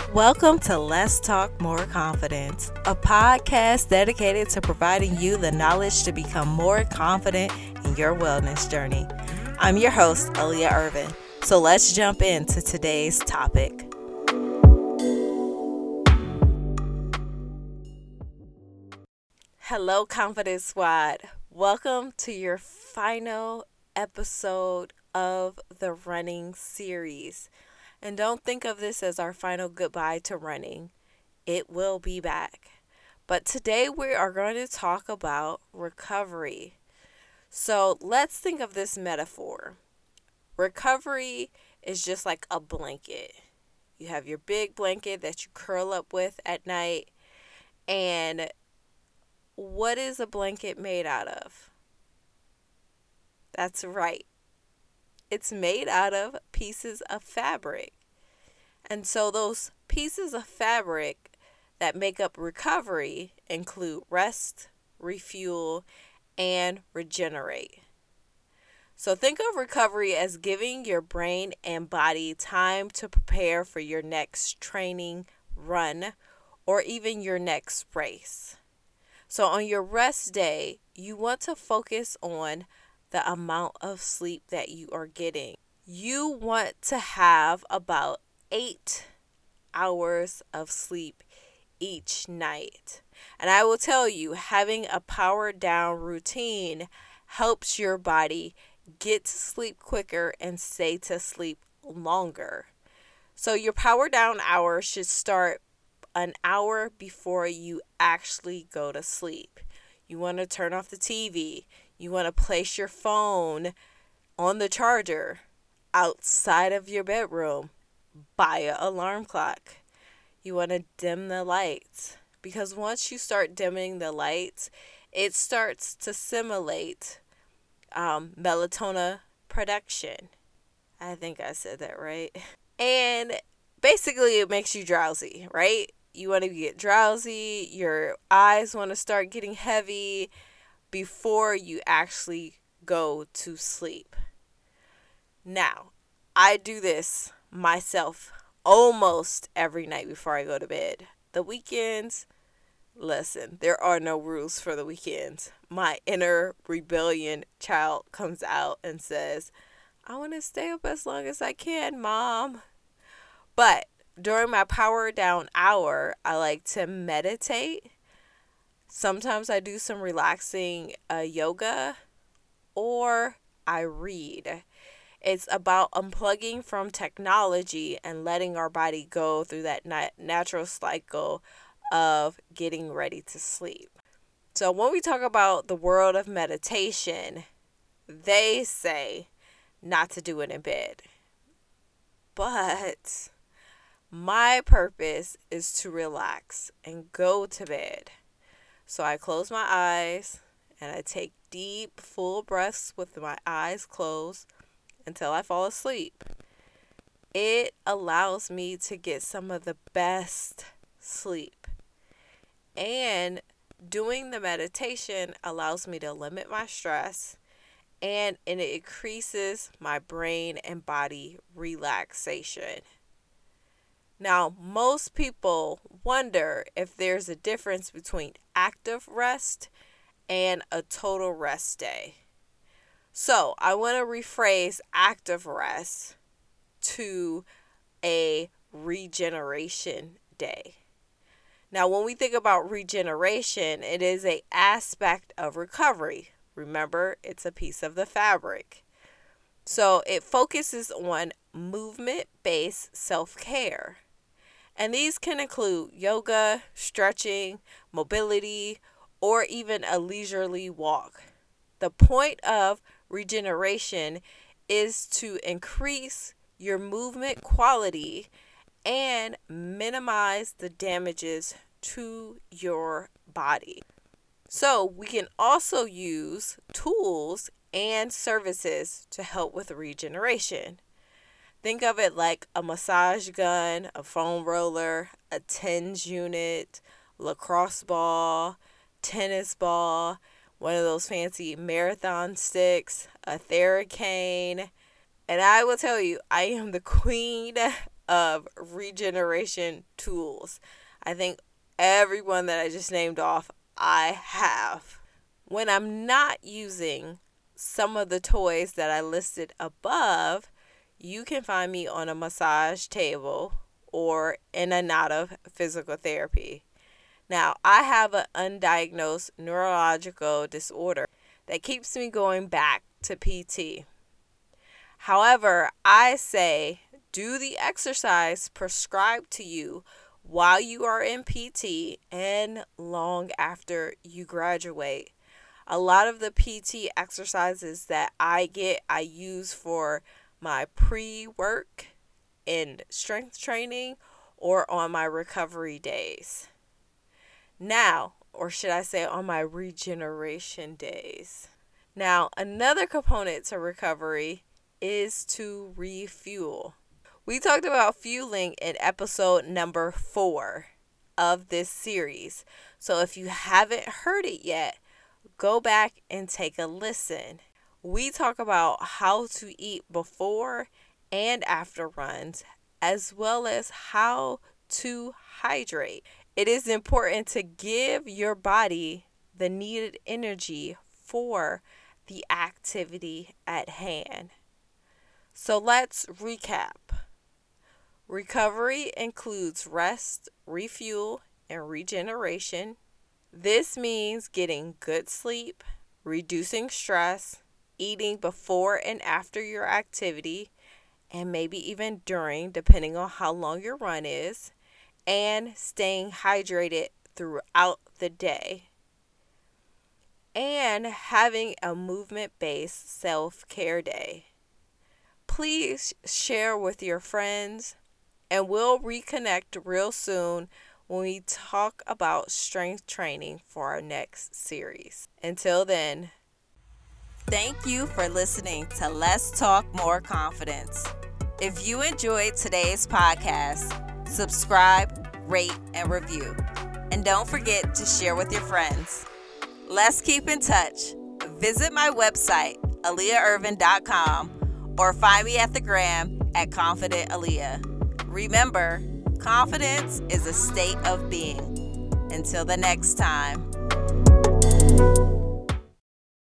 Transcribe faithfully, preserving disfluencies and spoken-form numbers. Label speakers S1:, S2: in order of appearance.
S1: Welcome to Let's Talk More Confidence, a podcast dedicated to providing you the knowledge to become more confident in your wellness journey. I'm your host, Aaliyah Irvin. So let's jump into today's topic. Hello, Confidence Squad. Welcome to your final episode of the running series. And don't think of this as our final goodbye to running. It will be back. But today we are going to talk about recovery. So let's think of this metaphor. Recovery is just like a blanket. You have your big blanket that you curl up with at night. And what is a blanket made out of? That's right. It's made out of pieces of fabric. And so those pieces of fabric that make up recovery include rest, refuel, and regenerate. So think of recovery as giving your brain and body time to prepare for your next training, run, or even your next race. So on your rest day, you want to focus on the amount of sleep that you are getting. You want to have about eight hours of sleep each night. And I will tell you, having a power down routine helps your body get to sleep quicker and stay to sleep longer. So your power down hour should start an hour before you actually go to sleep. You want to turn off the T V. You want to place your phone on the charger outside of your bedroom by an alarm clock. You want to dim the lights because once you start dimming the lights, it starts to simulate um, melatonin production. I think I said that right. And basically it makes you drowsy, right? You want to get drowsy, your eyes want to start getting heavy before you actually go to sleep. Now, I do this myself almost every night before I go to bed. The weekends, listen, there are no rules for the weekends. My inner rebellion child comes out and says, I want to stay up as long as I can, Mom. But during my power down hour, I like to meditate. Sometimes I do some relaxing uh, yoga, or I read. It's about unplugging from technology and letting our body go through that nat- natural cycle of getting ready to sleep. So when we talk about the world of meditation, they say not to do it in bed. But my purpose is to relax and go to bed. So I close my eyes and I take deep, full breaths with my eyes closed until I fall asleep. It allows me to get some of the best sleep. And doing the meditation allows me to limit my stress, and it increases my brain and body relaxation. Now, most people wonder if there's a difference between active rest and a total rest day. So, I want to rephrase active rest to a regeneration day. Now, when we think about regeneration, it is an aspect of recovery. Remember, it's a piece of the fabric. So, it focuses on movement-based self-care. And these can include yoga, stretching, mobility, or even a leisurely walk. The point of regeneration is to increase your movement quality and minimize the damages to your body. So we can also use tools and services to help with regeneration. Think of it like a massage gun, a foam roller, a TENS unit, lacrosse ball, tennis ball, one of those fancy marathon sticks, a Theracane. And I will tell you, I am the queen of regeneration tools. I think everyone that I just named off, I have. When I'm not using some of the toys that I listed above, you can find me on a massage table or in and out of physical therapy. Now, I have an undiagnosed neurological disorder that keeps me going back to P T. However, I say do the exercise prescribed to you while you are in P T and long after you graduate. A lot of the P T exercises that I get, I use for my pre-work and strength training or on my recovery days. Now, or should I say on my regeneration days. Now, another component to recovery is to refuel. We talked about fueling in episode number four of this series. So if you haven't heard it yet, go back and take a listen. We talk about how to eat before and after runs, as well as how to hydrate. It is important to give your body the needed energy for the activity at hand. So let's recap. Recovery includes rest, refuel, and regeneration. This means getting good sleep, reducing stress, eating before and after your activity, and maybe even during, depending on how long your run is, and staying hydrated throughout the day, and having a movement-based self-care day. Please share with your friends, and we'll reconnect real soon when we talk about strength training for our next series. Until then, thank you for listening to Let's Talk More Confidence. If you enjoyed today's podcast, subscribe, rate, and review. And don't forget to share with your friends. Let's keep in touch. Visit my website, aaliyah irvin dot com, or find me at the gram at Confident Aaliyah. Remember, confidence is a state of being. Until the next time.